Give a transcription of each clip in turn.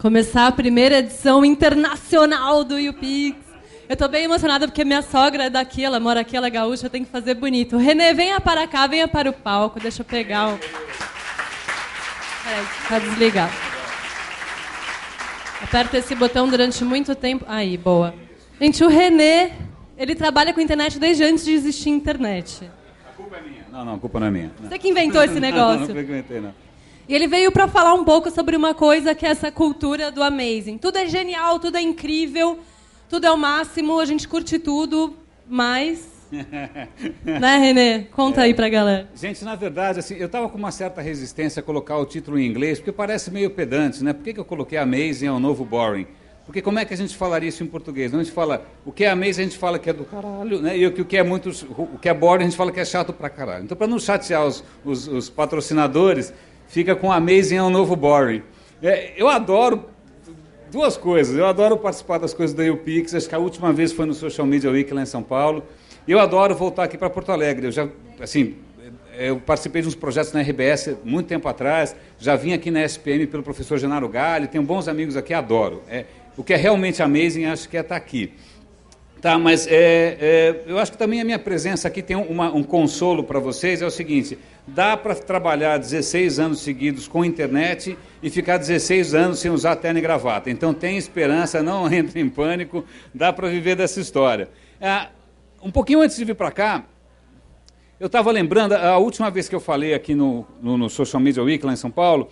começar a primeira edição internacional do YouPix. Eu tô bem emocionada porque minha sogra é daqui, ela mora aqui, ela é gaúcha, eu tenho que fazer bonito. Renê, venha para cá, venha para o palco, deixa eu pegar o... Peraí, tá desligado. Aperta esse botão durante muito tempo. Aí, boa. Gente, o Renê, ele trabalha com internet desde antes de existir internet. A culpa é minha. Não, a culpa não é minha. Você que inventou esse negócio. Não, não inventei, não. E ele veio para falar um pouco sobre uma coisa que é essa cultura do amazing. Tudo é genial, tudo é incrível, tudo é o máximo, a gente curte tudo, mas... né, Renê? Conta aí pra galera. Gente, na verdade, assim, eu estava com uma certa resistência a colocar o título em inglês, porque parece meio pedante, né? Por que eu coloquei amazing ao novo boring? Porque como é que a gente falaria isso em português? Não, a gente fala, o que é amazing a gente fala que é do caralho, né? E o que é boring a gente fala que é chato pra caralho. Então, para não chatear os patrocinadores, fica com amazing ao novo boring. Eu adoro duas coisas. Eu adoro participar das coisas da YouPix. Acho que a última vez foi no Social Media Week lá em São Paulo. Eu adoro voltar aqui para Porto Alegre. Eu participei de uns projetos na RBS muito tempo atrás, já vim aqui na SPM pelo professor Genaro Galli, tenho bons amigos aqui, adoro. O que é realmente amazing, acho que é estar aqui. Tá, mas eu acho que também a minha presença aqui tem um consolo para vocês, é o seguinte, dá para trabalhar 16 anos seguidos com internet e ficar 16 anos sem usar terno e gravata. Então tem esperança, não entre em pânico, dá para viver dessa história. Um pouquinho antes de vir para cá, eu estava lembrando, a última vez que eu falei aqui no Social Media Week, lá em São Paulo,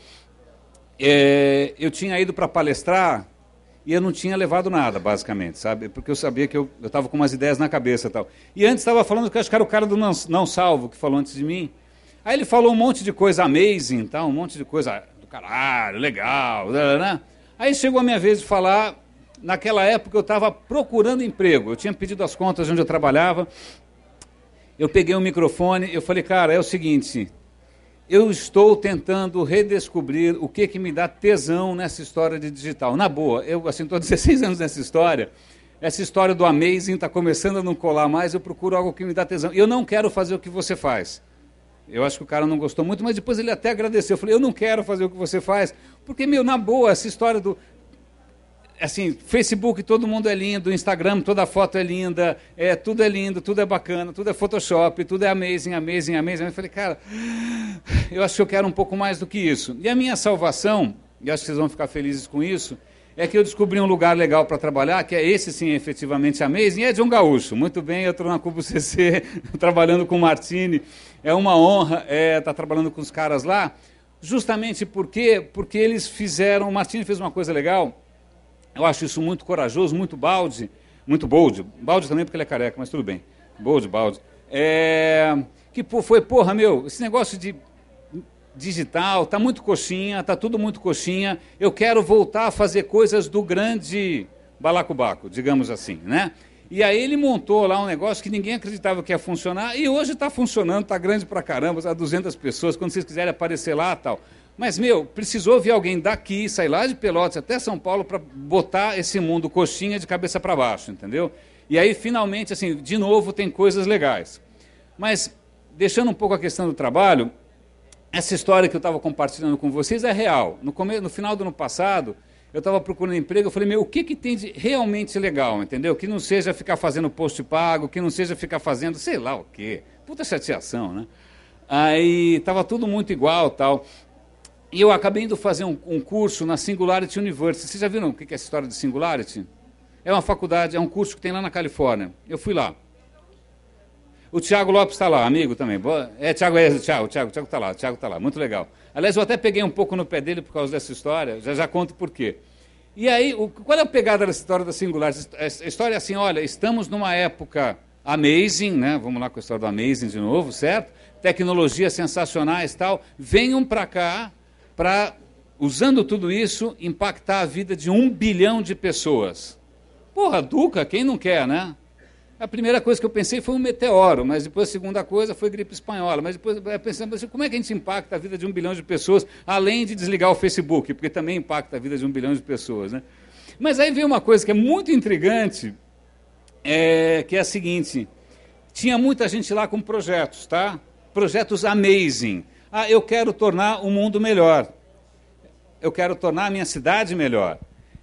eu tinha ido para palestrar e eu não tinha levado nada, basicamente, sabe? Porque eu sabia que eu estava com umas ideias na cabeça e tal. E antes estava falando que acho que era o cara do Não Salvo, que falou antes de mim. Aí ele falou um monte de coisa amazing, tá? Um monte de coisa do caralho, legal, né? Aí chegou a minha vez de falar. Naquela época eu estava procurando emprego, eu tinha pedido as contas de onde eu trabalhava, eu peguei um microfone, eu falei, cara, é o seguinte, eu estou tentando redescobrir o que me dá tesão nessa história de digital. Na boa, eu estou há 16 anos nessa história, essa história do amazing está começando a não colar mais, eu procuro algo que me dá tesão. Eu não quero fazer o que você faz. Eu acho que o cara não gostou muito, mas depois ele até agradeceu. Eu falei, eu não quero fazer o que você faz, porque, na boa, essa história do... Assim, Facebook, todo mundo é lindo, Instagram, toda foto é linda, tudo é lindo, tudo é bacana, tudo é Photoshop, tudo é amazing, amazing, amazing. Eu falei, cara, eu acho que eu quero um pouco mais do que isso. E a minha salvação, e acho que vocês vão ficar felizes com isso, é que eu descobri um lugar legal para trabalhar, que é esse sim, efetivamente amazing, e é de um gaúcho. Muito bem, eu estou na Cubo CC, trabalhando com o Martini. É uma honra estar trabalhando com os caras lá, justamente porque eles fizeram... O Martini fez uma coisa legal. Eu acho isso muito corajoso, muito balde, muito bold. Balde também porque ele é careca, mas tudo bem. Bold, balde. Esse negócio de digital, tá muito coxinha, tá tudo muito coxinha. Eu quero voltar a fazer coisas do grande balacobaco, digamos assim, né? E aí ele montou lá um negócio que ninguém acreditava que ia funcionar, e hoje está funcionando, está grande pra caramba, há 200 pessoas, quando vocês quiserem aparecer lá, tal. Mas, precisou vir alguém daqui, sair lá de Pelotas até São Paulo para botar esse mundo coxinha de cabeça para baixo, entendeu? E aí, finalmente, assim, de novo, tem coisas legais. Mas, deixando um pouco a questão do trabalho, essa história que eu estava compartilhando com vocês é real. No final do ano passado, eu estava procurando emprego, eu falei, o que tem de realmente legal, entendeu? Que não seja ficar fazendo post pago, que não seja ficar fazendo sei lá o quê. Puta chateação, né? Aí, estava tudo muito igual, tal... E eu acabei indo fazer um curso na Singularity University. Vocês já viram o que é essa história de Singularity? É uma faculdade, é um curso que tem lá na Califórnia. Eu fui lá. O Thiago Lopes está lá, amigo também. Thiago está lá, Thiago está lá, muito legal. Aliás, eu até peguei um pouco no pé dele por causa dessa história, já conto por quê. E aí, qual é a pegada dessa história da Singularity? A história é assim, olha, estamos numa época amazing, né? Vamos lá com a história do amazing de novo, certo? Tecnologias sensacionais e tal. Venham para cá, para, usando tudo isso, impactar a vida de 1 bilhão de pessoas. Porra, Duca, quem não quer, né? A primeira coisa que eu pensei foi um meteoro, mas depois a segunda coisa foi gripe espanhola. Mas depois pensando assim, como é que a gente impacta a vida de 1 bilhão de pessoas, além de desligar o Facebook, porque também impacta a vida de 1 bilhão de pessoas, né? Mas aí veio uma coisa que é muito intrigante, que é a seguinte, tinha muita gente lá com projetos, tá? Projetos amazing. Eu quero tornar o mundo melhor. eu quero tornar a minha cidade melhor.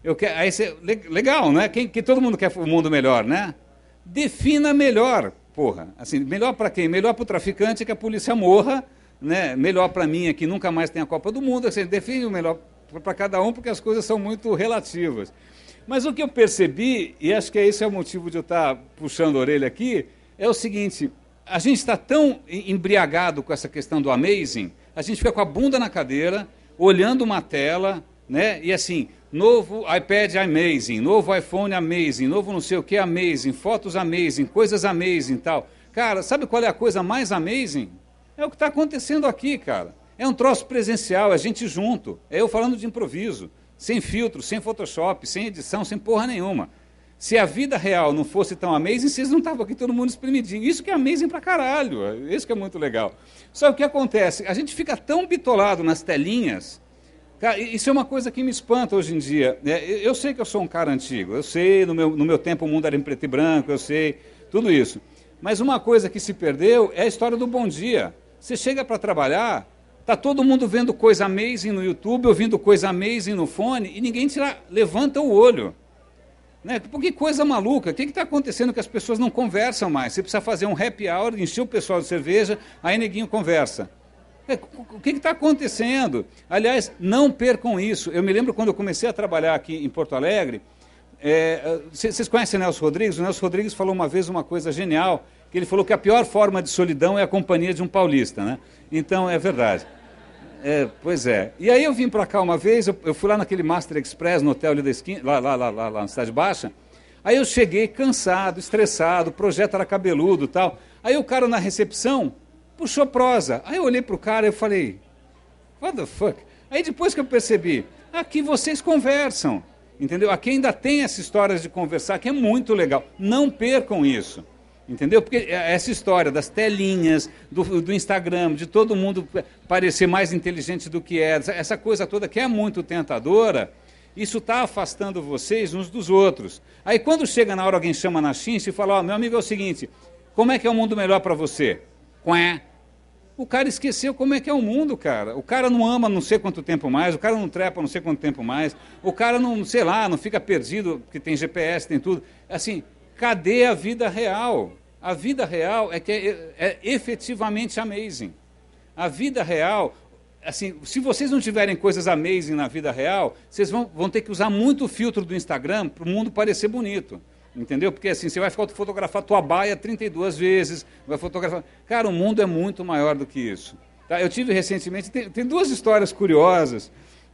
Legal, né? Que todo mundo quer o mundo melhor, né? Defina melhor, porra. Assim, melhor para quem? Melhor para o traficante que a polícia morra, né? Melhor para mim é que nunca mais tem a Copa do Mundo. Assim, define o melhor para cada um, porque as coisas são muito relativas. Mas o que eu percebi, e acho que esse é o motivo de eu estar puxando a orelha aqui, é o seguinte: a gente está tão embriagado com essa questão do amazing, a gente fica com a bunda na cadeira, olhando uma tela, né? E assim, novo iPad amazing, novo iPhone amazing, novo não sei o que amazing, fotos amazing, coisas amazing e tal. Cara, sabe qual é a coisa mais amazing? É o que está acontecendo aqui, cara. É um troço presencial, é gente junto. É eu falando de improviso, sem filtro, sem Photoshop, sem edição, sem porra nenhuma. Se a vida real não fosse tão amazing, vocês não estavam aqui todo mundo espremidinho. Isso que é amazing pra caralho, isso que é muito legal. Só que o que acontece? A gente fica tão bitolado nas telinhas. Cara, isso é uma coisa que me espanta hoje em dia. Eu sei que eu sou um cara antigo, eu sei, no meu tempo o mundo era em preto e branco, eu sei, tudo isso. Mas uma coisa que se perdeu é a história do bom dia. Você chega para trabalhar, tá todo mundo vendo coisa amazing no YouTube, ouvindo coisa amazing no fone, e ninguém levanta o olho. Né? Porque coisa maluca, o que está acontecendo que as pessoas não conversam mais? Você precisa fazer um happy hour, encher o pessoal de cerveja, aí neguinho conversa. O que está acontecendo? Aliás, não percam isso. Eu me lembro quando eu comecei a trabalhar aqui em Porto Alegre, vocês conhecem o Nelson Rodrigues? O Nelson Rodrigues falou uma vez uma coisa genial, que ele falou que a pior forma de solidão é a companhia de um paulista, né? Então, é verdade. Pois é. E aí eu vim para cá uma vez, eu fui lá naquele Master Express, no hotel ali da esquina, lá na Cidade Baixa. Aí eu cheguei cansado, estressado, o projeto era cabeludo e tal. Aí o cara na recepção puxou prosa. Aí eu olhei para o cara e falei, what the fuck? Aí depois que eu percebi, aqui vocês conversam, entendeu? Aqui ainda tem essa história de conversar, que é muito legal. Não percam isso. Entendeu? Porque essa história das telinhas, do Instagram, de todo mundo parecer mais inteligente do que é, essa coisa toda que é muito tentadora, isso está afastando vocês uns dos outros. Aí quando chega na hora, alguém chama na chincha e fala, ó, meu amigo, é o seguinte, como é que é o mundo melhor para você? Quê? O cara esqueceu como é que é o mundo, cara. O cara não ama não sei quanto tempo mais, o cara não trepa não sei quanto tempo mais, o cara não, sei lá, não fica perdido, porque tem GPS, tem tudo. Assim, cadê a vida real? A vida real é efetivamente amazing. A vida real, assim, se vocês não tiverem coisas amazing na vida real, vocês vão ter que usar muito o filtro do Instagram para o mundo parecer bonito. Entendeu? Porque assim, você vai fotografar tua baia 32 vezes, vai fotografar... Cara, o mundo é muito maior do que isso. Tá? Eu tive recentemente, tem duas histórias curiosas.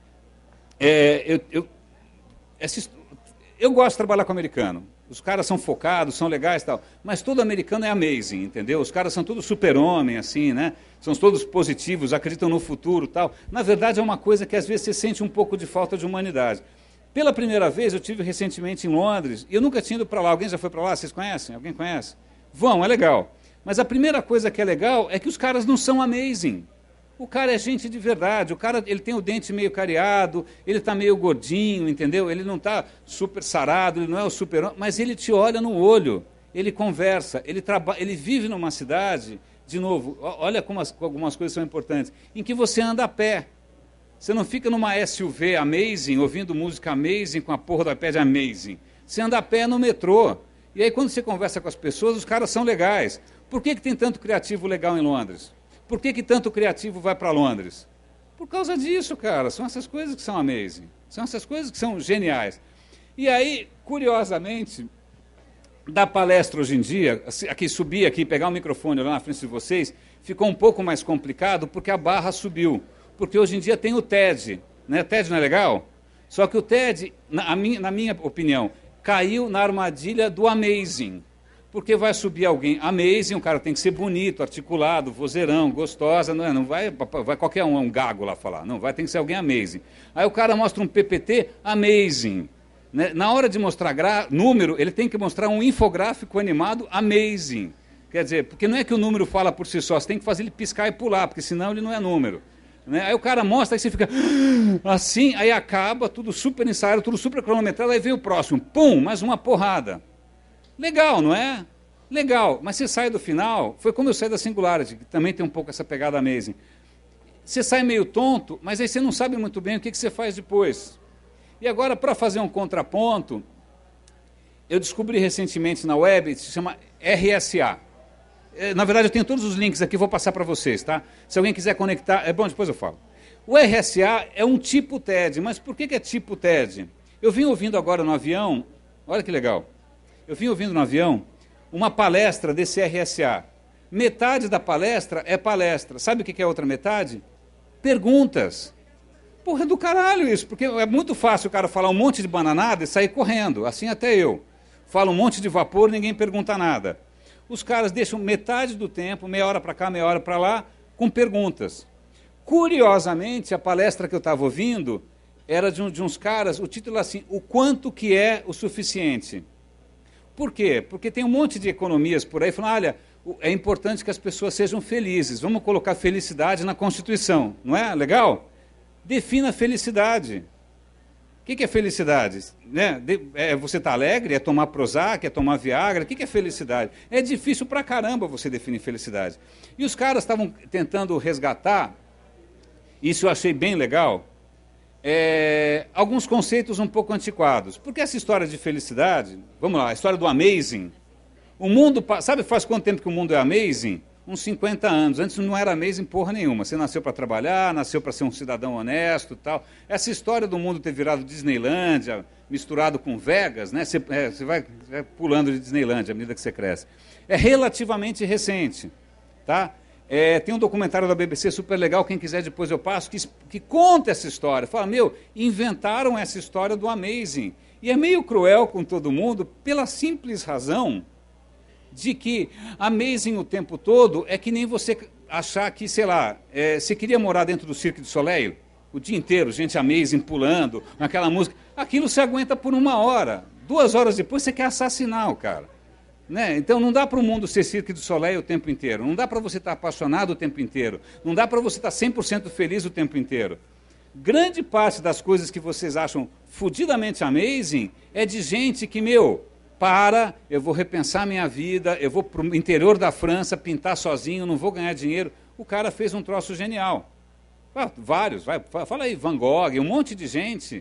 Eu gosto de trabalhar com americano. Os caras são focados, são legais e tal, mas todo americano é amazing, entendeu? Os caras são todos super-homem, assim, né? São todos positivos, acreditam no futuro e tal. Na verdade, é uma coisa que às vezes você sente um pouco de falta de humanidade. Pela primeira vez, eu tive recentemente em Londres, e eu nunca tinha ido para lá. Alguém já foi para lá? Vocês conhecem? Alguém conhece? Vão, é legal. Mas a primeira coisa que é legal é que os caras não são amazing. O cara é gente de verdade, o cara ele tem o dente meio cariado, ele está meio gordinho, entendeu? Ele não está super sarado, ele não é o super... Mas ele te olha no olho, ele conversa, ele vive numa cidade, de novo, olha como algumas coisas são importantes, em que você anda a pé. Você não fica numa SUV amazing, ouvindo música amazing com a porra do iPad amazing. Você anda a pé no metrô. E aí quando você conversa com as pessoas, os caras são legais. Por que tem tanto criativo legal em Londres? Por que tanto criativo vai para Londres? Por causa disso, cara. São essas coisas que são amazing. São essas coisas que são geniais. E aí, curiosamente, dar palestra hoje em dia, subir aqui, pegar o microfone lá na frente de vocês, ficou um pouco mais complicado porque a barra subiu. Porque hoje em dia tem o TED. Né? TED não é legal? Só que o TED, na minha opinião, caiu na armadilha do amazing. Porque vai subir alguém amazing, o cara tem que ser bonito, articulado, vozeirão, gostosa, não vai qualquer um gago lá falar, não, tem que ser alguém amazing. Aí o cara mostra um PPT amazing. Né? Na hora de mostrar número, ele tem que mostrar um infográfico animado amazing. Quer dizer, porque não é que o número fala por si só, você tem que fazer ele piscar e pular, porque senão ele não é número. Né? Aí o cara mostra, aí você fica assim, aí acaba, tudo super ensaiado, tudo super cronometrado, aí vem o próximo, pum, mais uma porrada. Legal, não é? Legal, mas você sai do final, foi como eu saí da Singularity, que também tem um pouco essa pegada amazing. você sai meio tonto, mas aí você não sabe muito bem o que você faz depois. E agora, para fazer um contraponto, eu descobri recentemente na web, se chama RSA. Na verdade, eu tenho todos os links aqui, vou passar para vocês, tá? Se alguém quiser conectar, é bom, depois eu falo. O RSA é um tipo TED, mas por que é tipo TED? Eu vim ouvindo agora no avião, olha que legal, eu vim ouvindo no avião uma palestra desse RSA. Metade da palestra é palestra. Sabe o que é a outra metade? Perguntas. Porra, é do caralho isso, porque é muito fácil o cara falar um monte de bananada e sair correndo, assim até eu. Falo um monte de vapor, ninguém pergunta nada. Os caras deixam metade do tempo, meia hora para cá, meia hora para lá, com perguntas. Curiosamente, a palestra que eu estava ouvindo era de uns caras, o título é assim, o quanto que é o suficiente. Por quê? Porque tem um monte de economias por aí falando, olha, é importante que as pessoas sejam felizes, vamos colocar felicidade na Constituição, não é legal? Defina a felicidade. O que é felicidade? Né? Você estar alegre? É tomar Prozac? É tomar Viagra? O que é felicidade? É difícil pra caramba você definir felicidade. E os caras estavam tentando resgatar, isso eu achei bem legal, alguns conceitos um pouco antiquados. Porque essa história de felicidade, vamos lá, a história do amazing, o mundo, sabe faz quanto tempo que o mundo é amazing? Uns 50 anos. Antes não era amazing porra nenhuma. Você nasceu para trabalhar, nasceu para ser um cidadão honesto e tal. Essa história do mundo ter virado Disneylândia, misturado com Vegas, né? Você vai pulando de Disneylândia à medida que você cresce. É relativamente recente, tá? Tem um documentário da BBC super legal, quem quiser depois eu passo, que conta essa história. Fala, inventaram essa história do amazing. E é meio cruel com todo mundo pela simples razão de que amazing o tempo todo é que nem você achar que, sei lá, você queria morar dentro do Cirque du Soleil o dia inteiro, gente amazing pulando, naquela música, aquilo você aguenta por 1 hora, 2 horas depois você quer assassinar o cara. Né? Então não dá para o mundo ser Cirque du Soleil o tempo inteiro, não dá para você estar apaixonado o tempo inteiro, não dá para você estar 100% feliz o tempo inteiro. Grande parte das coisas que vocês acham fudidamente amazing é de gente que, eu vou repensar minha vida, eu vou para o interior da França pintar sozinho, não vou ganhar dinheiro. O cara fez um troço genial. Vários, fala aí, Van Gogh, um monte de gente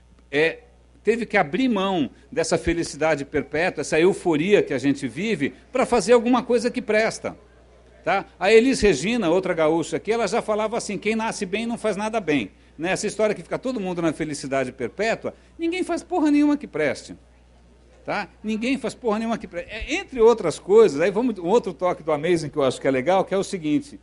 teve que abrir mão dessa felicidade perpétua, essa euforia que a gente vive, para fazer alguma coisa que presta. Tá? A Elis Regina, outra gaúcha aqui, ela já falava assim, quem nasce bem não faz nada bem. Né? Essa história que fica todo mundo na felicidade perpétua, ninguém faz porra nenhuma que preste. Tá? Ninguém faz porra nenhuma que preste. Entre outras coisas, aí vamos um outro toque do amazing que eu acho que é legal, que é o seguinte.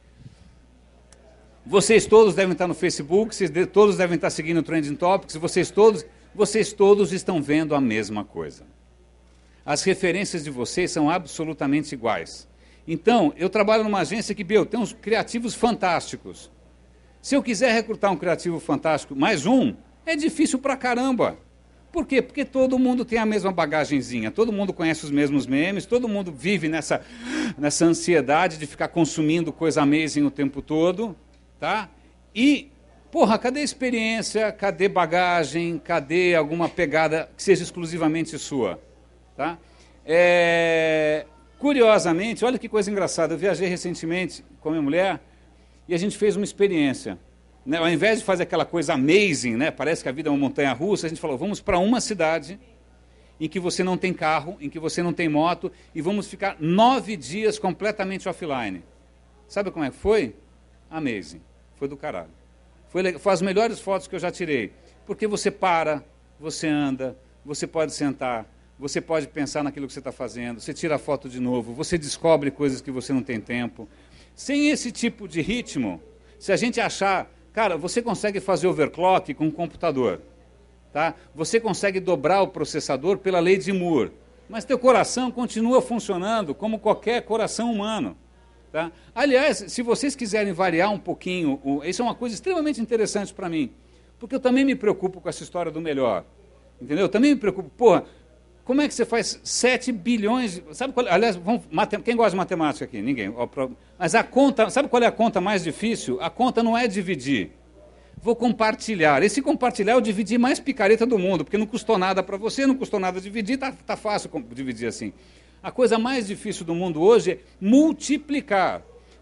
Vocês todos devem estar no Facebook, vocês todos devem estar seguindo o Trending Topics, vocês todos estão vendo a mesma coisa. As referências de vocês são absolutamente iguais. Então, eu trabalho numa agência que, tem uns criativos fantásticos. Se eu quiser recrutar um criativo fantástico, mais um, é difícil pra caramba. Por quê? Porque todo mundo tem a mesma bagagenzinha, todo mundo conhece os mesmos memes, todo mundo vive nessa ansiedade de ficar consumindo coisa amazing o tempo todo, tá? E, cadê experiência, cadê bagagem, cadê alguma pegada que seja exclusivamente sua? Tá? Curiosamente, olha que coisa engraçada, eu viajei recentemente com a minha mulher e a gente fez uma experiência. Né? Ao invés de fazer aquela coisa amazing, né? Parece que a vida é uma montanha-russa, a gente falou, vamos para uma cidade em que você não tem carro, em que você não tem moto, e vamos ficar 9 dias completamente offline. Sabe como é que foi? Amazing. Foi do caralho. Foi as melhores fotos que eu já tirei. Porque você para, você anda, você pode sentar, você pode pensar naquilo que você está fazendo, você tira a foto de novo, você descobre coisas que você não tem tempo. Sem esse tipo de ritmo, se a gente achar... Cara, você consegue fazer overclock com um computador. Tá? Você consegue dobrar o processador pela lei de Moore. Mas teu coração continua funcionando como qualquer coração humano. Tá? Aliás, se vocês quiserem variar um pouquinho, isso é uma coisa extremamente interessante para mim. Porque eu também me preocupo com essa história do melhor. Entendeu? Eu também me preocupo. Como é que você faz 7 bilhões... Sabe qual, aliás, quem gosta de matemática aqui? Ninguém. Mas a conta... Sabe qual é a conta mais difícil? A conta não é dividir. Vou compartilhar. Esse compartilhar é o dividir mais picareta do mundo, porque não custou nada para você, não custou nada dividir, tá fácil dividir assim. A coisa mais difícil do mundo hoje é multiplicar.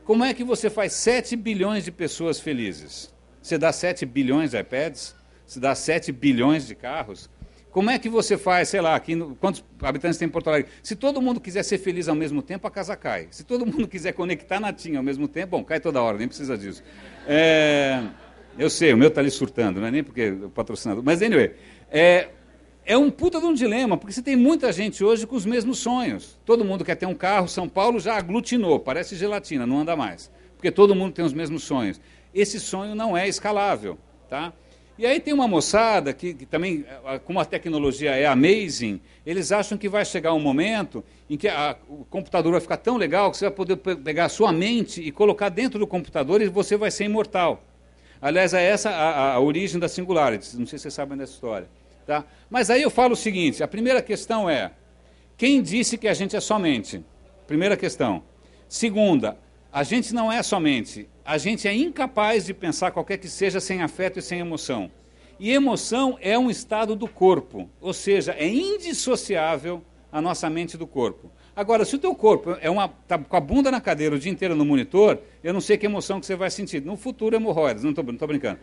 Como é que você faz 7 bilhões de pessoas felizes? Você dá 7 bilhões de iPads? Você dá 7 bilhões de carros? Como é que você faz, sei lá, quantos habitantes tem em Porto Alegre? Se todo mundo quiser ser feliz ao mesmo tempo, a casa cai. Se todo mundo quiser conectar na TIM ao mesmo tempo, bom, cai toda hora, nem precisa disso. Eu sei, o meu está ali surtando, não é nem porque o patrocinador... Mas, anyway, é um puta de um dilema, porque você tem muita gente hoje com os mesmos sonhos. Todo mundo quer ter um carro, São Paulo já aglutinou, parece gelatina, não anda mais. Porque todo mundo tem os mesmos sonhos. Esse sonho não é escalável, tá? E aí tem uma moçada que também, como a tecnologia é amazing, eles acham que vai chegar um momento em que o computador vai ficar tão legal que você vai poder pegar a sua mente e colocar dentro do computador e você vai ser imortal. Aliás, é essa a origem da Singularity, não sei se vocês sabem dessa história. Tá? Mas aí eu falo o seguinte, a primeira questão é, quem disse que a gente é somente? Primeira questão. Segunda, a gente não é somente, a gente é incapaz de pensar qualquer que seja sem afeto e sem emoção. E emoção é um estado do corpo, ou seja, é indissociável a nossa mente do corpo. Agora, se o teu corpo tá com a bunda na cadeira o dia inteiro no monitor, eu não sei que emoção que você vai sentir. No futuro, hemorroidas, não estou brincando.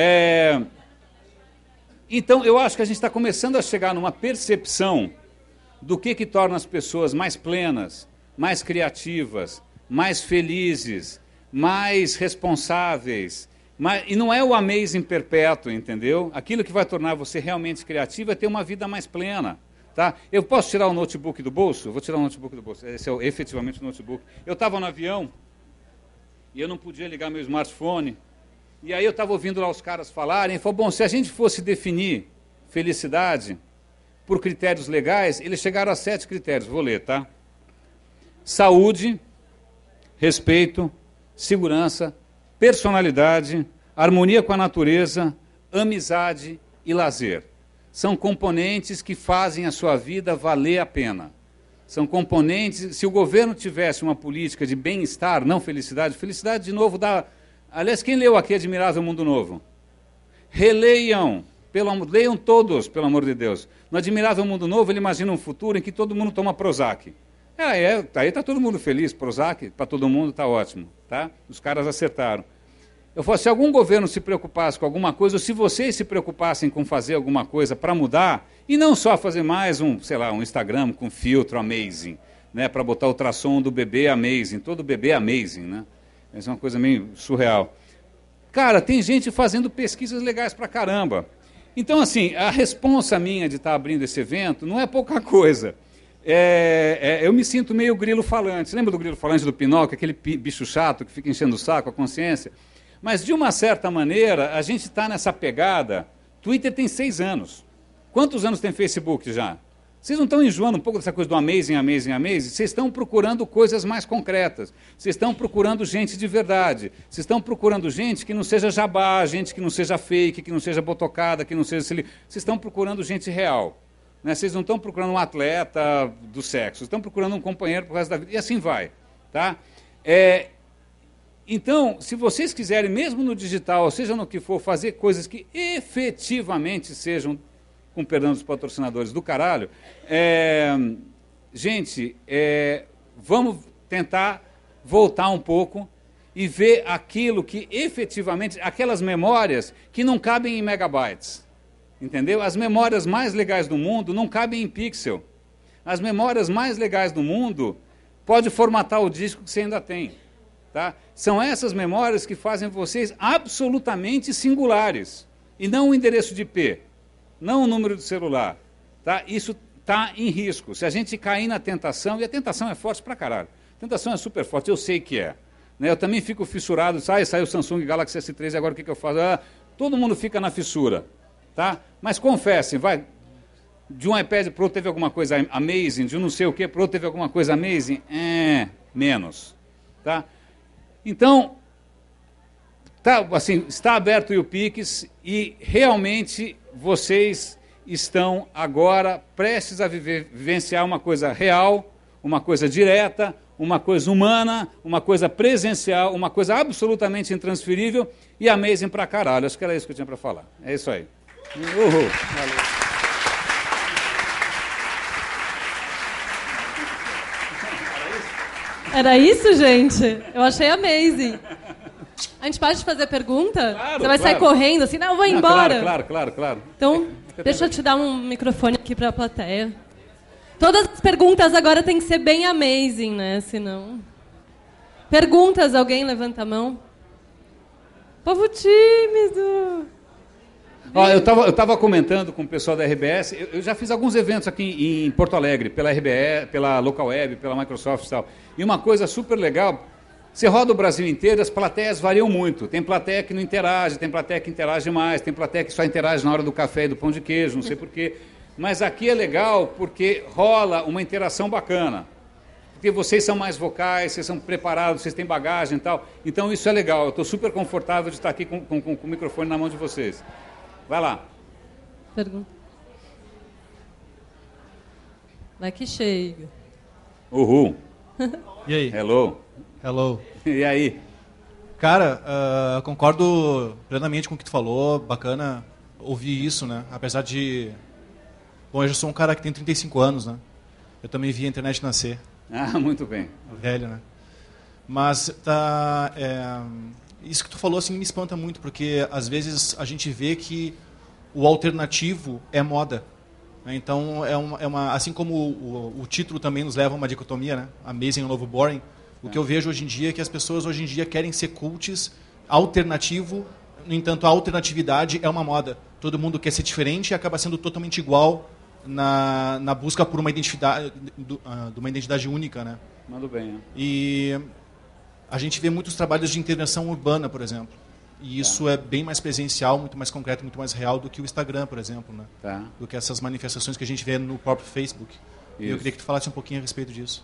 Então, eu acho que a gente está começando a chegar numa percepção do que torna as pessoas mais plenas, mais criativas, mais felizes, mais responsáveis. E não é o amazing perpétuo, entendeu? Aquilo que vai tornar você realmente criativo é ter uma vida mais plena. Tá? Eu posso tirar o notebook do bolso? Vou tirar o notebook do bolso. Esse é efetivamente o notebook. Eu estava no avião e eu não podia ligar meu smartphone. E aí eu estava ouvindo lá os caras falarem, e falou, bom, se a gente fosse definir felicidade por critérios legais, eles chegaram a 7 critérios, vou ler, tá? Saúde, respeito, segurança, personalidade, harmonia com a natureza, amizade e lazer. São componentes que fazem a sua vida valer a pena. São componentes, se o governo tivesse uma política de bem-estar, não felicidade, felicidade de novo dá... Aliás, quem leu aqui Admirável Mundo Novo? Releiam, leiam todos, pelo amor de Deus. No Admirável Mundo Novo, ele imagina um futuro em que todo mundo toma Prozac. Aí está todo mundo feliz, Prozac, para todo mundo está ótimo. Tá? Os caras acertaram. Eu falo, se algum governo se preocupasse com alguma coisa, ou se vocês se preocupassem com fazer alguma coisa para mudar, e não só fazer mais um Instagram com filtro amazing, né, para botar o ultrassom do bebê amazing, todo bebê amazing, né? Essa é uma coisa meio surreal. Cara, tem gente fazendo pesquisas legais pra caramba. Então, assim, a responsa minha de estar abrindo esse evento não é pouca coisa. Eu me sinto meio grilo falante. Você lembra do grilo falante do Pinóquio, aquele bicho chato que fica enchendo o saco, a consciência? Mas, de uma certa maneira, a gente está nessa pegada. Twitter tem 6 anos. Quantos anos tem Facebook já? Vocês não estão enjoando um pouco dessa coisa do amazing, amazing, amazing? Vocês estão procurando coisas mais concretas. Vocês estão procurando gente de verdade. Vocês estão procurando gente que não seja jabá, gente que não seja fake, que não seja botocada, que não seja... Vocês estão procurando gente real. Né? Vocês não estão procurando um atleta do sexo. Vocês estão procurando um companheiro pro resto da vida. E assim vai. Tá? Então, se vocês quiserem, mesmo no digital, ou seja no que for, fazer coisas que efetivamente sejam... com perdão dos patrocinadores do caralho, gente, vamos tentar voltar um pouco e ver aquilo que efetivamente, aquelas memórias que não cabem em megabytes, entendeu? As memórias mais legais do mundo não cabem em pixel. As memórias mais legais do mundo pode formatar o disco que você ainda tem. Tá? São essas memórias que fazem vocês absolutamente singulares, e não o endereço de IP. Não o número do celular. Tá? Isso está em risco. Se a gente cair na tentação, e a tentação é forte pra caralho. A tentação é super forte, eu sei que é. Né? Eu também fico fissurado, saiu o Samsung Galaxy S3, agora o que eu faço? Todo mundo fica na fissura. Tá? Mas confessem, vai, de um iPad para o outro teve alguma coisa amazing, de um não sei o que para o outro teve alguma coisa amazing? Menos. Tá? Então, assim, está aberto o Pix e realmente... vocês estão agora prestes a vivenciar uma coisa real, uma coisa direta, uma coisa humana, uma coisa presencial, uma coisa absolutamente intransferível e amazing pra caralho. Acho que era isso que eu tinha para falar. É isso aí. Uhul. Valeu. Era isso, gente? Eu achei amazing. A gente pode fazer pergunta? Claro, Você vai sair correndo assim? Não, eu vou embora. Claro. Então, deixa eu te dar um microfone aqui para a plateia. Todas as perguntas agora tem que ser bem amazing, né? Senão... Perguntas, alguém levanta a mão? Povo tímido. Ó, eu tava comentando com o pessoal da RBS, eu já fiz alguns eventos aqui em Porto Alegre, pela RBS, pela Local Web, pela Microsoft e tal. E uma coisa super legal, você roda o Brasil inteiro, as plateias variam muito. Tem plateia que não interage, tem plateia que interage mais, tem plateia que só interage na hora do café e do pão de queijo, não sei porquê. Mas aqui é legal porque rola uma interação bacana. Porque vocês são mais vocais, vocês são preparados, vocês têm bagagem e tal. Então isso é legal, eu estou super confortável de estar aqui com o microfone na mão de vocês. Vai lá. Pergunta. Vai que chega. Uhul. E aí? Hello. Hello. E aí? Cara, concordo plenamente com o que tu falou. Bacana ouvir isso, né? Apesar de... Bom, eu já sou um cara que tem 35 anos, né? Eu também vi a internet nascer. Ah, muito bem. Velho, né? Mas isso que tu falou assim, me espanta muito, porque às vezes a gente vê que o alternativo é moda. Né? Então, assim como o título também nos leva a uma dicotomia, né? Amazing é o novo boring. O que eu vejo hoje em dia é que as pessoas hoje em dia querem ser cults, alternativo, no entanto a alternatividade é uma moda. Todo mundo quer ser diferente e acaba sendo totalmente igual na busca por uma identidade, de uma identidade única, né? Manda bem. Né? E a gente vê muitos trabalhos de intervenção urbana, por exemplo. E isso é bem mais presencial, muito mais concreto, muito mais real do que o Instagram, por exemplo, né? Tá. Do que essas manifestações que a gente vê no próprio Facebook. E eu queria que tu falasse um pouquinho a respeito disso.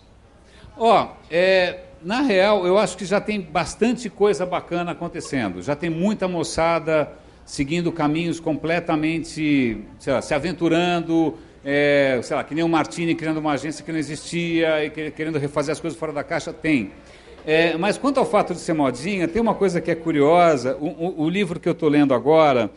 Na real, eu acho que já tem bastante coisa bacana acontecendo. Já tem muita moçada seguindo caminhos completamente, sei lá, se aventurando, sei lá, que nem o Martini criando uma agência que não existia e querendo refazer as coisas fora da caixa, tem. Mas quanto ao fato de ser modinha, tem uma coisa que é curiosa. O livro que eu estou lendo agora,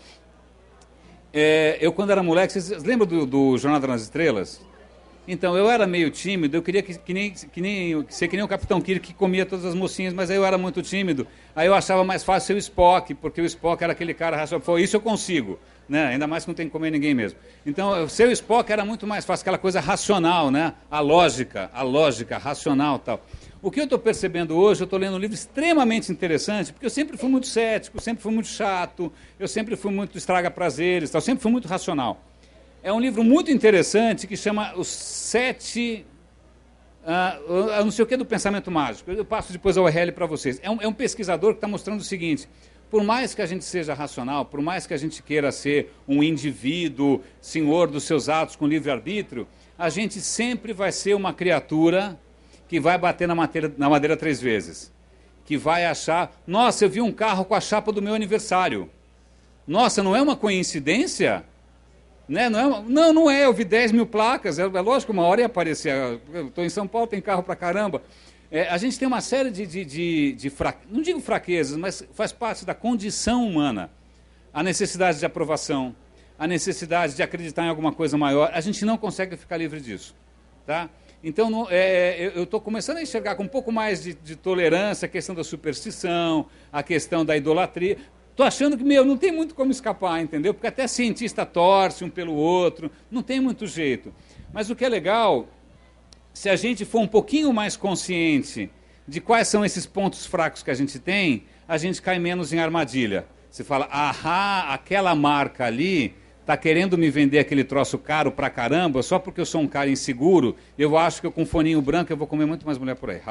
eu quando era moleque, vocês lembram do Jornada nas Estrelas? Então, eu era meio tímido, eu queria ser que nem o Capitão Kirk que comia todas as mocinhas, mas aí eu era muito tímido. Aí eu achava mais fácil ser o Spock, porque o Spock era aquele cara racional. Isso eu consigo, né? Ainda mais que não tem que comer ninguém mesmo. Então, ser o Spock era muito mais fácil, aquela coisa racional, né? A lógica racional e tal. O que eu estou percebendo hoje, eu estou lendo um livro extremamente interessante, porque eu sempre fui muito cético, sempre fui muito chato, eu sempre fui muito estraga-prazeres, tal, sempre fui muito racional. É um livro muito interessante que chama Os 7... não sei o que do pensamento mágico. Eu passo depois a URL para vocês. É um pesquisador que está mostrando o seguinte: por mais que a gente seja racional, por mais que a gente queira ser um indivíduo, senhor dos seus atos com livre-arbítrio, a gente sempre vai ser uma criatura que vai bater na madeira 3 vezes. Que vai achar, nossa, eu vi um carro com a chapa do meu aniversário. Nossa, não é uma coincidência? Né? Não é, eu vi 10 mil placas, é lógico que uma hora ia aparecer, eu estou em São Paulo, tem carro pra caramba. A gente tem uma série não digo fraquezas, mas faz parte da condição humana. A necessidade de aprovação, a necessidade de acreditar em alguma coisa maior, a gente não consegue ficar livre disso. Tá? Então, eu estou começando a enxergar com um pouco mais de tolerância a questão da superstição, a questão da idolatria. Estou achando que, não tem muito como escapar, entendeu? Porque até cientista torce um pelo outro, não tem muito jeito. Mas o que é legal, se a gente for um pouquinho mais consciente de quais são esses pontos fracos que a gente tem, a gente cai menos em armadilha. Você fala, aquela marca ali está querendo me vender aquele troço caro pra caramba, só porque eu sou um cara inseguro, eu acho que eu com um foninho branco eu vou comer muito mais mulher por aí.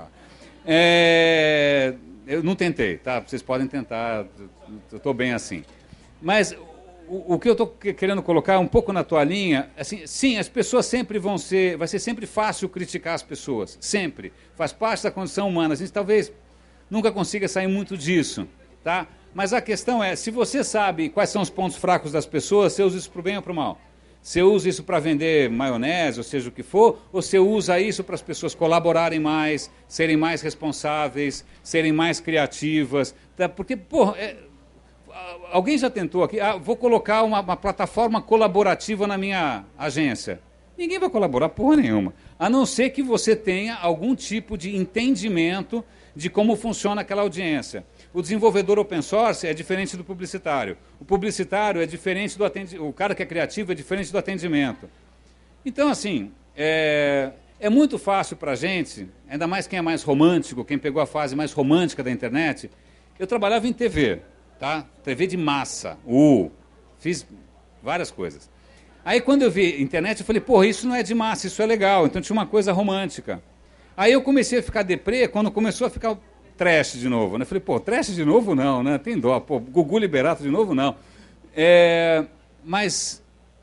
Eu não tentei, tá? Vocês podem tentar, eu estou bem assim. Mas o que eu estou querendo colocar um pouco na tua linha, assim, sim, as pessoas sempre vai ser sempre fácil criticar as pessoas, sempre. Faz parte da condição humana, a gente talvez nunca consiga sair muito disso, tá? Mas a questão é, se você sabe quais são os pontos fracos das pessoas, você usa isso para o bem ou para o mal? Você usa isso para vender maionese, ou seja o que for, ou você usa isso para as pessoas colaborarem mais, serem mais responsáveis, serem mais criativas? Tá? Porque, alguém já tentou aqui, vou colocar uma plataforma colaborativa na minha agência. Ninguém vai colaborar porra nenhuma. a não ser que você tenha algum tipo de entendimento de como funciona aquela audiência. O desenvolvedor open source é diferente do publicitário. O publicitário é diferente do atendimento. O cara que é criativo é diferente do atendimento. Então, assim, é muito fácil para a gente, ainda mais quem é mais romântico, quem pegou a fase mais romântica da internet. Eu trabalhava em TV, tá? TV de massa, fiz várias coisas. Aí, quando eu vi internet, eu falei, porra, isso não é de massa, isso é legal. Então, tinha uma coisa romântica. Aí, eu comecei a ficar deprê quando começou a ficar trash de novo. Né? Eu falei, pô, trash de novo não, né? Tem dó. Pô, Gugu Liberato de novo não. Mas,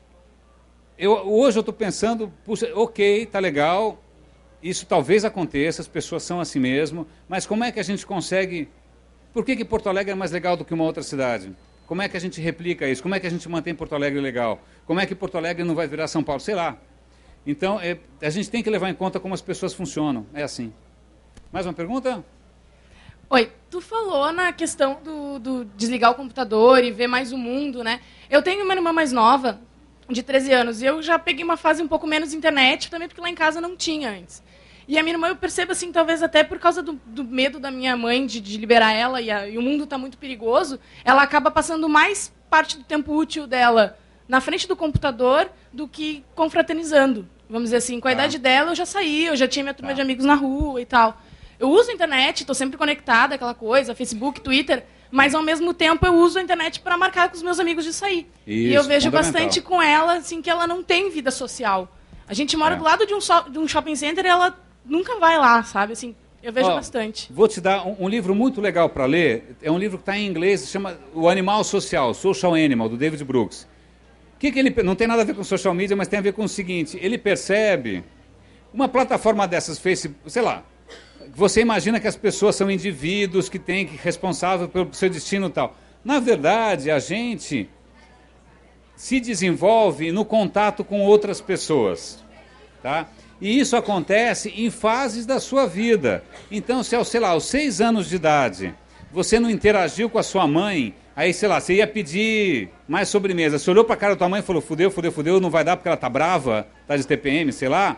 hoje eu estou pensando, puxa, ok, tá legal, isso talvez aconteça, as pessoas são assim mesmo, mas como é que a gente consegue... Por que Porto Alegre é mais legal do que uma outra cidade? Como é que a gente replica isso? Como é que a gente mantém Porto Alegre legal? Como é que Porto Alegre não vai virar São Paulo? Sei lá. Então, a gente tem que levar em conta como as pessoas funcionam. É assim. Mais uma pergunta? Oi, tu falou na questão do desligar o computador e ver mais o mundo, né? Eu tenho uma irmã mais nova, de 13 anos, e eu já peguei uma fase um pouco menos internet, também porque lá em casa não tinha antes. E a minha irmã, eu percebo, assim, talvez até por causa do medo da minha mãe de liberar ela, e o mundo está muito perigoso, ela acaba passando mais parte do tempo útil dela na frente do computador do que confraternizando. Vamos dizer assim, com a idade dela eu já saí, eu já tinha minha turma de amigos na rua e tal. Eu uso a internet, estou sempre conectada, aquela coisa, Facebook, Twitter, mas ao mesmo tempo eu uso a internet para marcar com os meus amigos de sair. Isso, e eu vejo bastante com ela, assim, que ela não tem vida social. A gente mora do lado de um shopping center e ela nunca vai lá, sabe? Assim, eu vejo bastante. Vou te dar um livro muito legal para ler. É um livro que está em inglês, se chama O Animal Social, Social Animal, do David Brooks. Que ele não tem nada a ver com social media, mas tem a ver com o seguinte: ele percebe uma plataforma dessas, Facebook, sei lá, você imagina que as pessoas são indivíduos que têm que responsável pelo seu destino e tal. Na verdade, a gente se desenvolve no contato com outras pessoas, tá? E isso acontece em fases da sua vida. Então, se aos 6 anos de idade, você não interagiu com a sua mãe, aí, sei lá, você ia pedir mais sobremesa. Você olhou para a cara da tua mãe e falou, fudeu, não vai dar porque ela tá brava, tá de TPM, sei lá.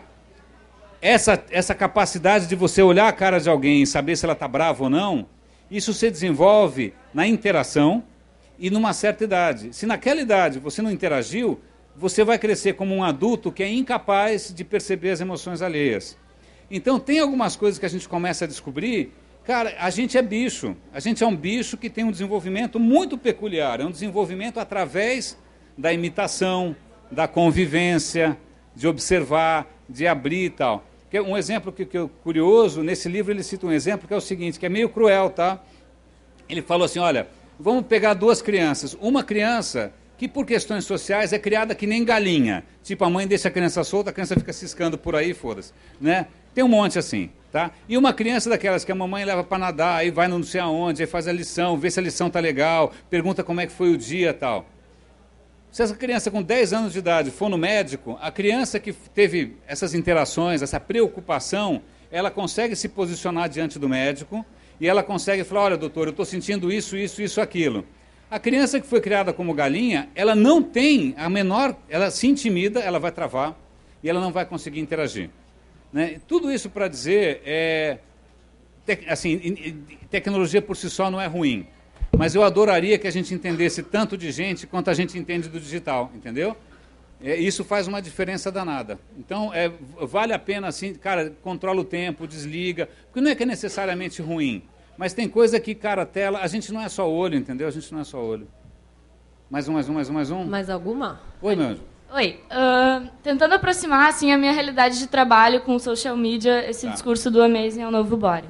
Essa capacidade de você olhar a cara de alguém e saber se ela tá brava ou não, isso se desenvolve na interação e numa certa idade. Se naquela idade você não interagiu, você vai crescer como um adulto que é incapaz de perceber as emoções alheias. Então, tem algumas coisas que a gente começa a descobrir. Cara, a gente é bicho. A gente é um bicho que tem um desenvolvimento muito peculiar. É um desenvolvimento através da imitação, da convivência, de observar, de abrir e tal. Um exemplo que é curioso, nesse livro ele cita um exemplo que é o seguinte, que é meio cruel, tá? Ele falou assim, olha, vamos pegar 2 crianças. Uma criança que por questões sociais é criada que nem galinha. Tipo, a mãe deixa a criança solta, a criança fica ciscando por aí, foda-se. Né? Tem um monte assim, tá? E uma criança daquelas que a mamãe leva para nadar, aí vai não sei aonde, aí faz a lição, vê se a lição tá legal, pergunta como é que foi o dia e tal. Se essa criança com 10 anos de idade for no médico, a criança que teve essas interações, essa preocupação, ela consegue se posicionar diante do médico e ela consegue falar, olha, doutor, eu estou sentindo isso, aquilo. A criança que foi criada como galinha, ela não tem a menor... Ela se intimida, ela vai travar e ela não vai conseguir interagir. Né? Tudo isso para dizer, tecnologia por si só não é ruim. Mas eu adoraria que a gente entendesse tanto de gente quanto a gente entende do digital, entendeu? Isso faz uma diferença danada. Então, vale a pena, assim, cara, controla o tempo, desliga, porque não é que é necessariamente ruim, mas tem coisa que, cara, tela, a gente não é só olho, entendeu? A gente não é só olho. Mais um? Mais alguma? Oi, meu anjo. Oi. Tentando aproximar, assim, a minha realidade de trabalho com social media, esse discurso do Amazing é o novo Boring.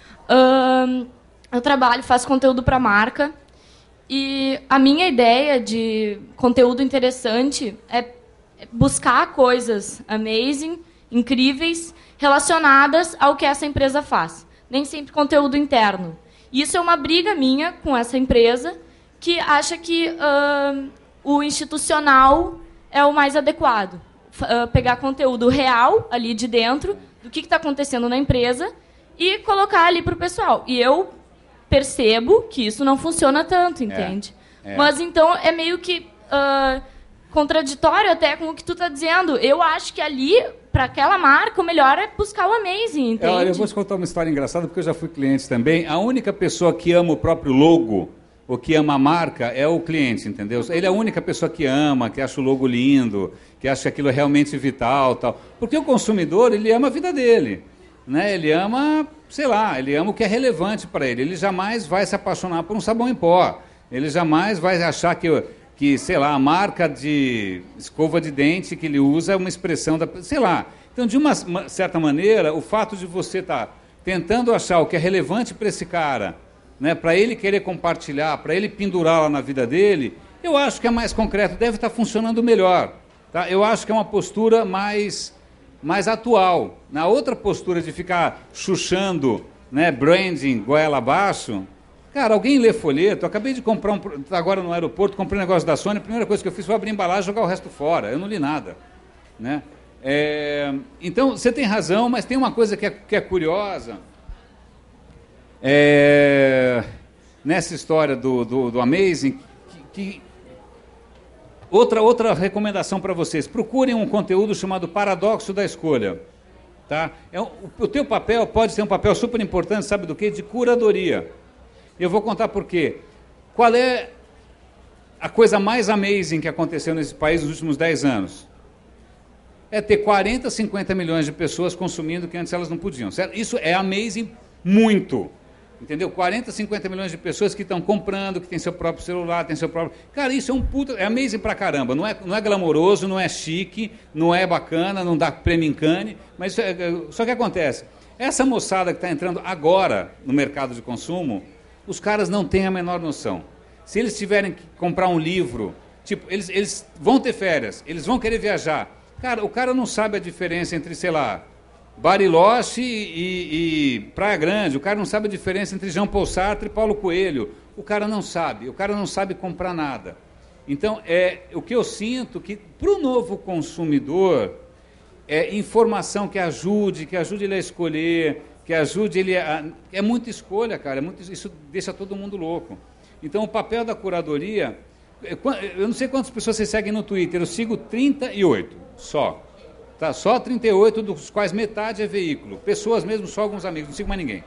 Eu trabalho, faço conteúdo para marca e a minha ideia de conteúdo interessante é buscar coisas amazing, incríveis, relacionadas ao que essa empresa faz. Nem sempre conteúdo interno. Isso é uma briga minha com essa empresa que acha que o institucional é o mais adequado. Pegar conteúdo real ali de dentro, do que está acontecendo na empresa e colocar ali para o pessoal. E eu percebo que isso não funciona tanto, entende? Mas, então, é meio que contraditório até com o que tu está dizendo. Eu acho que ali, para aquela marca, o melhor é buscar o Amazing, entende? Olha, eu vou te contar uma história engraçada, porque eu já fui cliente também. A única pessoa que ama o próprio logo, ou que ama a marca, é o cliente, entendeu? Ele é a única pessoa que ama, que acha o logo lindo, que acha aquilo realmente vital, tal. Porque o consumidor, ele ama a vida dele, né? Ele ama, sei lá, ele ama o que é relevante para ele. Ele jamais vai se apaixonar por um sabão em pó. Ele jamais vai achar que, sei lá, a marca de escova de dente que ele usa é uma expressão da... Sei lá. Então, de uma certa maneira, o fato de você estar tentando achar o que é relevante para esse cara, né, para ele querer compartilhar, para ele pendurar lá na vida dele, eu acho que é mais concreto, deve estar funcionando melhor. Tá? Eu acho que é uma postura mais atual. Na outra postura de ficar chuchando, né, branding goela abaixo, cara, alguém lê folheto. Eu acabei de comprar agora no aeroporto, comprei um negócio da Sony, a primeira coisa que eu fiz foi abrir a embalagem e jogar o resto fora. Eu não li nada. Né? Então, você tem razão, mas tem uma coisa que é curiosa. Nessa história do Amazing, outra recomendação para vocês: procurem um conteúdo chamado Paradoxo da Escolha. Tá? O teu papel pode ser um papel super importante, sabe do quê? De curadoria. Eu vou contar por quê. Qual é a coisa mais amazing que aconteceu nesse país nos últimos 10 anos? É ter 40, 50 milhões de pessoas consumindo que antes elas não podiam. Certo? Isso é amazing muito. Entendeu? 40, 50 milhões de pessoas que estão comprando, que tem seu próprio celular, tem seu próprio... Cara, isso é um puta... É amazing pra caramba. Não é glamouroso, não é chique, não é bacana, não dá prêmio em Cannes, mas só que acontece. Essa moçada que está entrando agora no mercado de consumo, os caras não têm a menor noção. Se eles tiverem que comprar um livro, tipo, eles vão ter férias, eles vão querer viajar. Cara, o cara não sabe a diferença entre, sei lá, Bariloche e Praia Grande. O cara não sabe a diferença entre Jean Paul Sartre e Paulo Coelho. O cara não sabe comprar nada. Então, o que eu sinto que, para o novo consumidor, informação que ajude ele a escolher, que ajude ele a... É muita escolha, cara. Isso deixa todo mundo louco. Então, o papel da curadoria... Eu não sei quantas pessoas vocês seguem no Twitter. Eu sigo 38, só. Tá? Só 38, dos quais metade é veículo. Pessoas mesmo, só alguns amigos. Não sigo mais ninguém.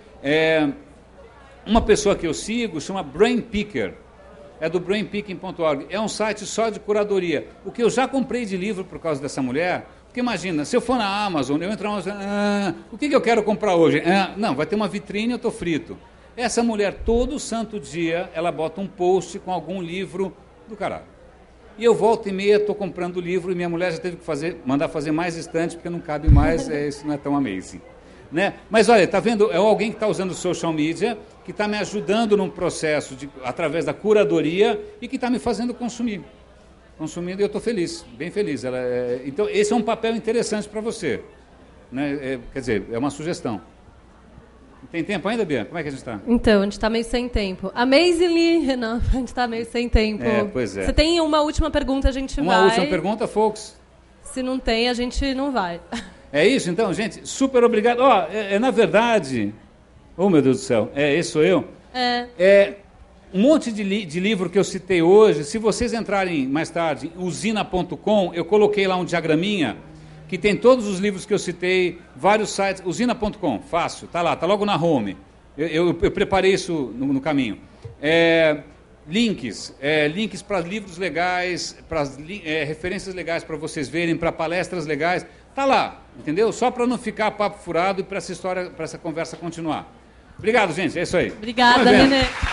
Uma pessoa que eu sigo chama Brain Picker. É do brainpicking.org. É um site só de curadoria. O que eu já comprei de livro por causa dessa mulher... Porque imagina, se eu for na Amazon, eu entro na Amazon, o que eu quero comprar hoje? Não, vai ter uma vitrine e eu estou frito. Essa mulher, todo santo dia, ela bota um post com algum livro do caralho. E eu volta e meia, estou comprando livro, e minha mulher já teve que mandar fazer mais estante, porque não cabe mais, isso não é tão amazing. Né? Mas olha, está vendo, é alguém que está usando social media, que está me ajudando num processo, através da curadoria, e que está me fazendo consumindo, e eu estou feliz, bem feliz. Então, esse é um papel interessante para você. Né? Quer dizer, é uma sugestão. Tem tempo ainda, Bia? Como é que a gente está? Então, a gente está meio sem tempo. Amazingly, não, a gente está meio sem tempo. Pois é. Você tem uma última pergunta, a gente vai. Uma última pergunta, folks? Se não tem, a gente não vai. É isso, então, gente? Super obrigado. Na verdade... Oh, meu Deus do céu. Esse sou eu? Um monte de livro que eu citei hoje, se vocês entrarem mais tarde, usina.com, eu coloquei lá um diagraminha, que tem todos os livros que eu citei, vários sites, usina.com, fácil, tá lá, tá logo na home. Eu preparei isso no caminho. Links para livros legais, para referências legais para vocês verem, para palestras legais, tá lá, entendeu? Só para não ficar papo furado e para essa conversa continuar. Obrigado, gente, é isso aí. Obrigada, Nenê.